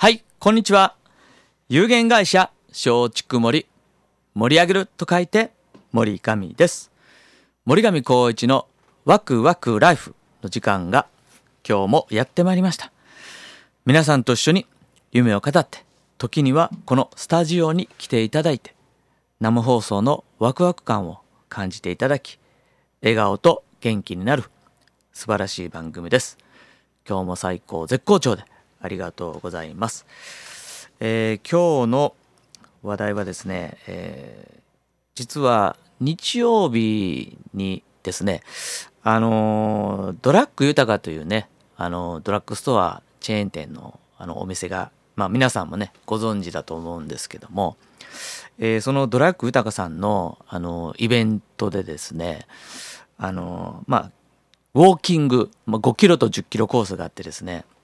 はい、こんにちは。有限会社松竹森、盛り上げると書いて森上です。森上光一のワクワクライフの時間が今日もやってまいりました。皆さんと一緒に夢を語って、時にはこのスタジオに来ていただいて、生放送のワクワク感を感じていただき、笑顔と元気になる素晴らしい番組です。今日も最高絶好調でありがとうございます。今日の話題はですね、実は日曜日にですね、ドラッグ豊というね、ドラッグストアチェーン店のお店が、皆さんもねご存知だと思うんですけども、そのドラッグ豊さんのイベントでですね、ウォーキング、5キロと10キロコースがあってですね、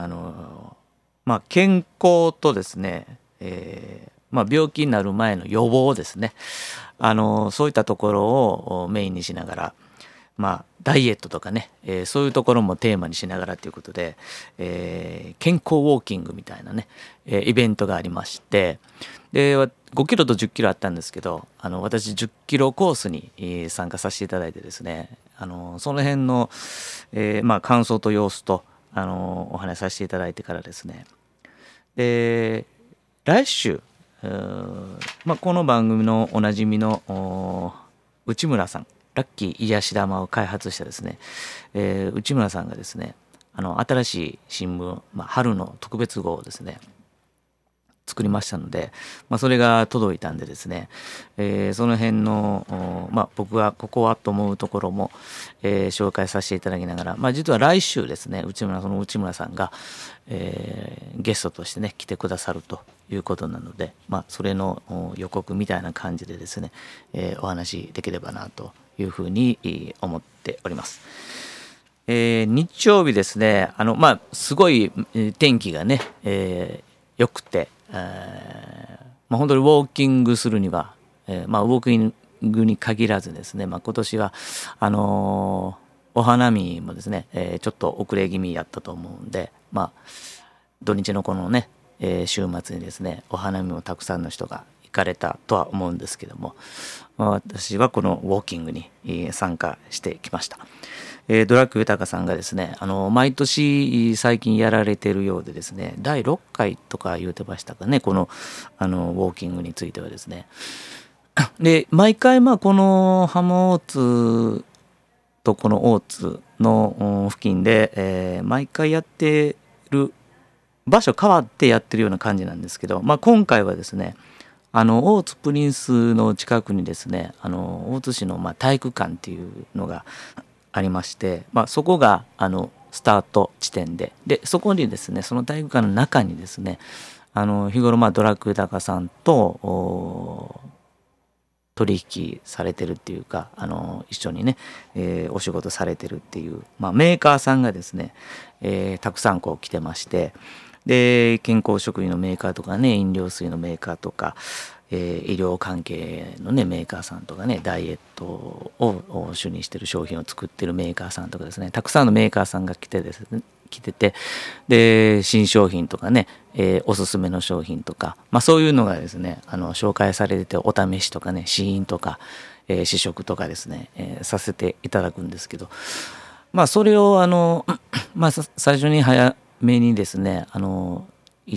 健康とですね、病気になる前の予防ですね、そういったところをメインにしながら、ダイエットとかね、そういうところもテーマにしながらということで、健康ウォーキングみたいなね、イベントがありまして、で5キロと10キロあったんですけど、私10キロコースに参加させていただいてですね、その辺の、感想と様子とお話しさせていただいてからですね、で来週、この番組のおなじみの内村さん、ラッキー癒し玉を開発したですね、内村さんがですね、新しい新聞、春の特別号をですね作りましたので、それが届いたんでですね、その辺の、僕がここはと思うところも、紹介させていただきながら、実は来週ですね、その内村さんが、ゲストとしてね来てくださるということなので、それの予告みたいな感じでですね、お話できればなというふうに思っております。日曜日ですね、すごい天気がね、良くて、本当にウォーキングするには、ウォーキングに限らずですね、今年はお花見もですね、ちょっと遅れ気味やったと思うんで、土日のこのね、週末にですねお花見もたくさんの人が行かれたとは思うんですけども、私はこのウォーキングに参加してきました。ドラッグ豊さんがですね、毎年最近やられているようでですね、第6回とか言うてましたかね、このウォーキングについてはですね。で毎回この浜大津とこの大津の付近で、毎回やってる場所変わってやってるような感じなんですけど、今回はですね、大津プリンスの近くにですね、大津市の体育館っていうのがありまして、そこがスタート地点で、そこにですね、その体育館の中にですね、日頃ドラッグ豊さんと取引されてるっていうか、一緒にね、お仕事されてるっていう、メーカーさんがですね、たくさん来てまして、で健康食品のメーカーとかね、飲料水のメーカーとか、医療関係のねメーカーさんとかね、ダイエットを主にしてる商品を作ってるメーカーさんとかですね、たくさんのメーカーさんが来てて、で新商品とかね、おすすめの商品とか、そういうのがですね紹介されてて、お試しとかね、試飲とか、試食とかですね、させていただくんですけど、それを最初に早めにですね行って、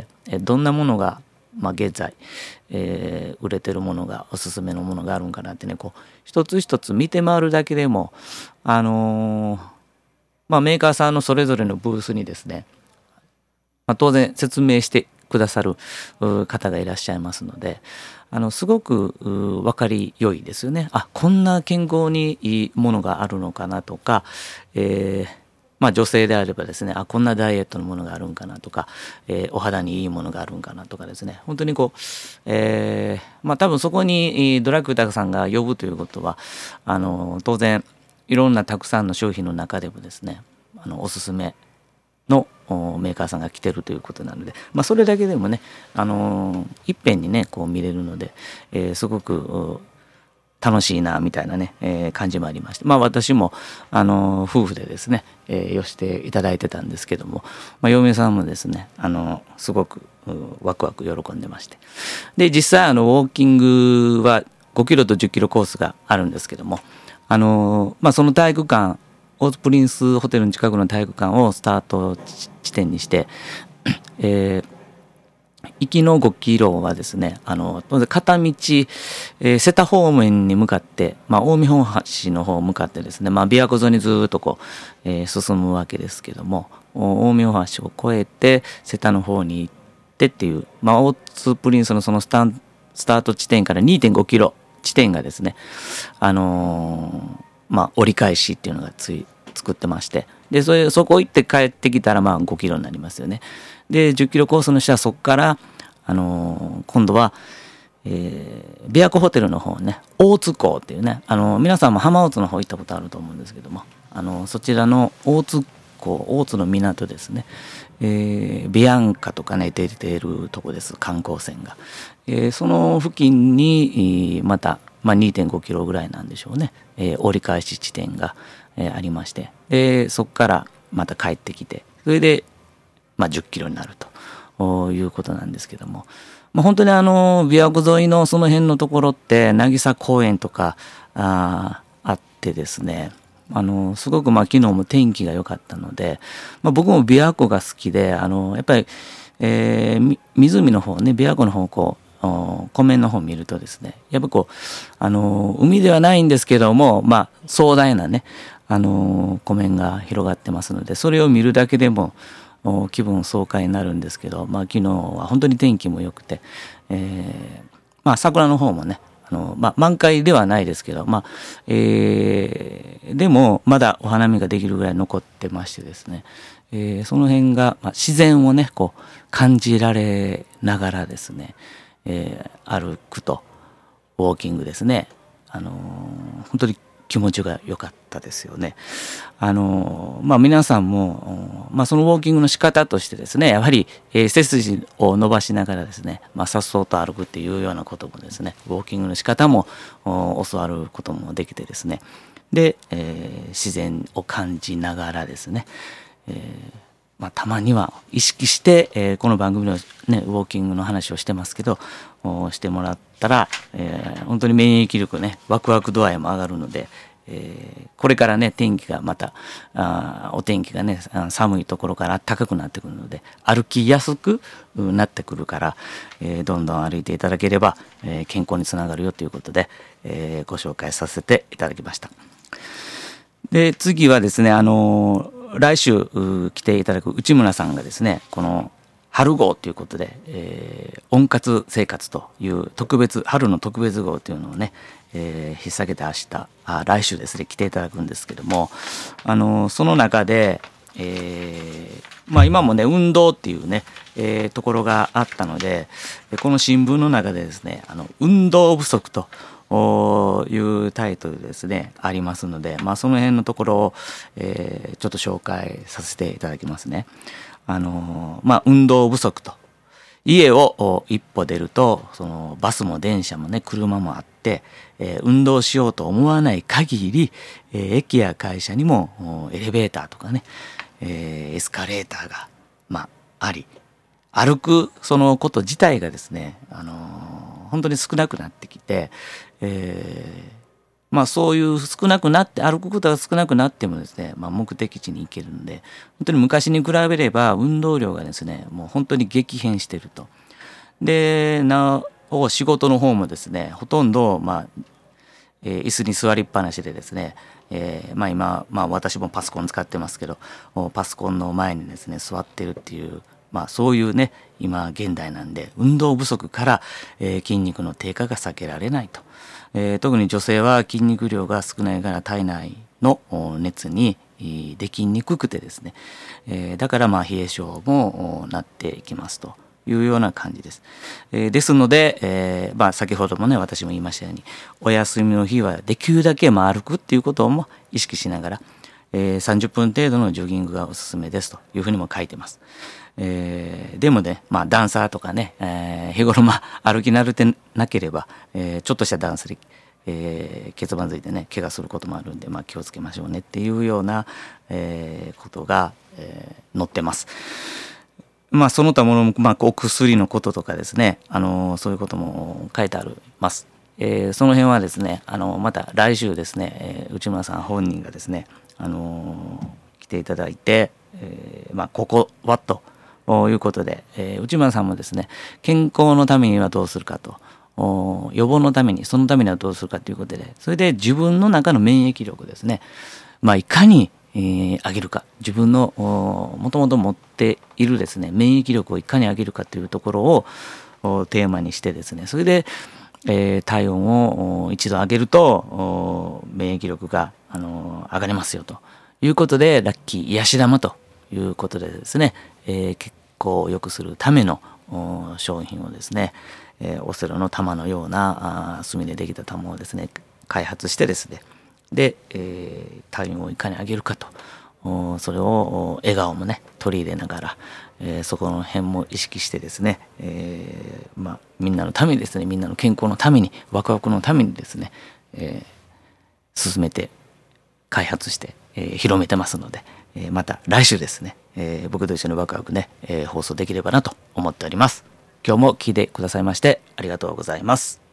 どんなものが現在、売れてるものが、おすすめのものがあるんかなってね、一つ一つ見て回るだけでもメーカーさんのそれぞれのブースにですね、当然説明してくださる方がいらっしゃいますので、すごく分かりよいですよね。こんな健康にいいものがあるのかなとか、女性であればですね、こんなダイエットのものがあるんかなとか、お肌にいいものがあるんかなとかですね、本当に多分そこにドラッグ豊さんが呼ぶということは、当然いろんなたくさんの商品の中でもですね、おすすめのメーカーさんが来てるということなので、それだけでもね、いっぺんにね見れるので、すごく楽しいなみたいなね、感じもありまして、私も夫婦でですね、寄していただいてたんですけども、嫁さんもですねすごくワクワク喜んでまして、で実際ウォーキングは5キロと10キロコースがあるんですけども、その体育館、オーツプリンスホテルの近くの体育館をスタート地点にして、行きの5キロはですね片道、瀬田方面に向かって、近江大橋の方を向かってですね、琵琶湖沿いにずっとこう、進むわけですけども、近江大橋を越えて瀬田の方に行ってっていう、オーツプリンスのそのスタート地点から 2.5 キロ地点がですね折り返しっていうのが作ってまして、でそこ行って帰ってきたら5キロになりますよね。で10キロコースの人はそこから、今度は、琵琶湖ホテルの方ね、大津港っていうね、皆さんも浜大津の方行ったことあると思うんですけども、そちらの大津港、大津の港ですね、ビアンカとかね出ているとこです、観光船が、その付近にまた、2.5 キロぐらいなんでしょうね、折り返し地点が、ありまして、そこからまた帰ってきて、それで10キロになるということなんですけども、本当に琵琶湖沿いのその辺のところって渚公園とかあってですね、すごく昨日も天気が良かったので、僕も琵琶湖が好きで、やっぱり、湖の方ね、琵琶湖の方をこう湖面の方を見るとですね、やっぱこう海ではないんですけども、壮大なね湖面が広がってますので、それを見るだけでも気分爽快になるんですけど、昨日は本当に天気も良くて、桜の方もね満開ではないですけど、でもまだお花見ができるぐらい残ってましてですね、その辺が、自然をねこう感じられながらですね、歩くとウォーキングですね、本当に気持ちが良かったですよね。皆さんも、そのウォーキングの仕方としてですね、やはり、背筋を伸ばしながらですね、さっそうと歩くっていうようなこともですね、ウォーキングの仕方も教わることもできてですね、で、自然を感じながらですね、たまには意識して、この番組の、ね、ウォーキングの話をしてますけどしてもらったら、本当に免疫力ね、ワクワク度合いも上がるので、これからね天気がまたお天気がね寒いところから暖かくなってくるので歩きやすくなってくるから、どんどん歩いていただければ、健康につながるよということで、ご紹介させていただきました。で次はですね来週来ていただく内村さんがですね、この春号ということで、温活生活という春の特別号というのをね、引っ提げて来週ですね来ていただくんですけども、その中で、今もね運動っていうね、ところがあったので、この新聞の中でですね運動不足というタイトルですねありますので、その辺のところを、ちょっと紹介させていただきますね。運動不足と、家を一歩出るとそのバスも電車もね車もあって、運動しようと思わない限り、駅や会社にもエレベーターとかね、エスカレーターが、あり、歩くそのこと自体がですね、本当に少なくなってきて、そういう歩くことが少なくなってもですね、目的地に行けるんで、本当に昔に比べれば運動量がですねもう本当に激変してると。でなお仕事の方もですねほとんど椅子に座りっぱなしでですね、今、私もパソコン使ってますけどパソコンの前にですね座ってるっていう、そういうね今現代なんで、運動不足から、筋肉の低下が避けられないと。特に女性は筋肉量が少ないから体内の熱にできにくくてですね、だから冷え性もなっていきますというような感じです。ですので、先ほどもね私も言いましたように、お休みの日はできるだけ歩くっていうことも意識しながら、30分程度のジョギングがおすすめですというふうにも書いてます。でもね、ダンサーとかね、日頃歩き慣れてなければ、ちょっとした段差で血板髄でね怪我することもあるんで、気をつけましょうねっていうような、ことが、載ってます。その他もの、お薬のこととかですね、そういうことも書いてあります。その辺はですね、また来週ですね、内村さん本人がですね、来ていただいて、ここはということで、内村さんもですね、健康のためにはどうするかと、予防のために、そのためにはどうするかということで、それで自分の中の免疫力ですね、いかに上げるか、自分のもともと持っているですね免疫力をいかに上げるかというところをテーマにしてですね、それで、体温を一度上げると免疫力が上がりますよということで、ラッキー癒し玉ということでですね、血行を良くするための商品をですね、オセロの玉のような墨でできた玉をですね開発してですね、で、体温をいかに上げるかと、それを笑顔もね取り入れながら、そこの辺も意識してですね、みんなのためにですね、みんなの健康のために、ワクワクのためにですね、進めて開発して、広めてますので、また来週ですね、僕と一緒にワクワクね、放送できればなと思っております。今日も聞いてくださいましてありがとうございます。